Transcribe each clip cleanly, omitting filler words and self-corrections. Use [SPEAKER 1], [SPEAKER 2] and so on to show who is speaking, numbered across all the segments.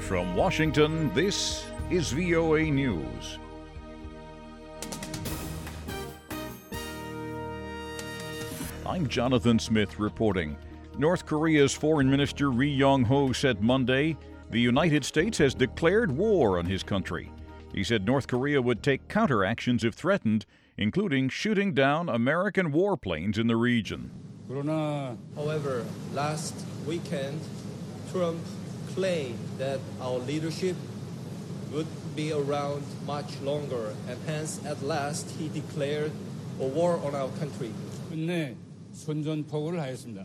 [SPEAKER 1] From Washington, this is VOA News. I'm Jonathan Smith reporting. North Korea's Foreign Minister Ri Yong-ho said Monday the United States has declared war on his country. He said North Korea would take counteractions if threatened, including shooting down American warplanes in the region.
[SPEAKER 2] However, last weekend, Trump claimed that our leadership would be around much longer, and hence, at last, he declared a war on our country.
[SPEAKER 3] 선전포고를 하였습니다.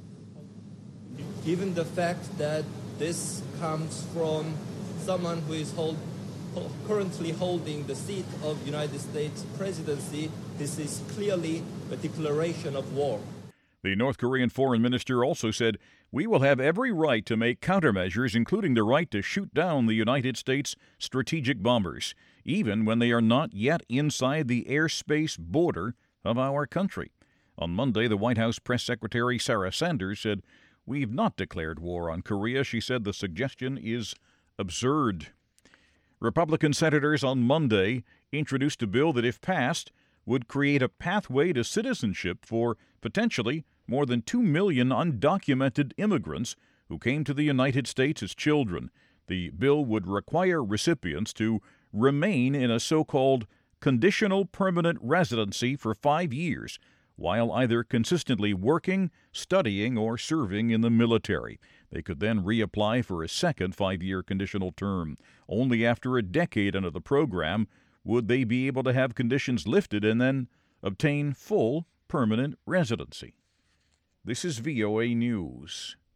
[SPEAKER 2] Given the fact that this comes from someone who is currently holding the seat of United States presidency, this is clearly a declaration of war.
[SPEAKER 1] The North Korean foreign minister also said, "We will have every right to make countermeasures, including the right to shoot down the United States strategic bombers, even when they are not yet inside the airspace border of our country." On Monday, the White House press secretary Sarah Sanders said, "We've not declared war on Korea." She said the suggestion is absurd. Republican senators on Monday introduced a bill that, if passed, would create a pathway to citizenship for potentially more than 2 million undocumented immigrants who came to the United States as children. The bill would require recipients to remain in a so-called conditional permanent residency for 5 years, while either consistently working, studying, or serving in the military. They could then reapply for a second 5-year conditional term. Only after a decade under the program would they be able to have conditions lifted and then obtain full permanent residency. This is VOA News.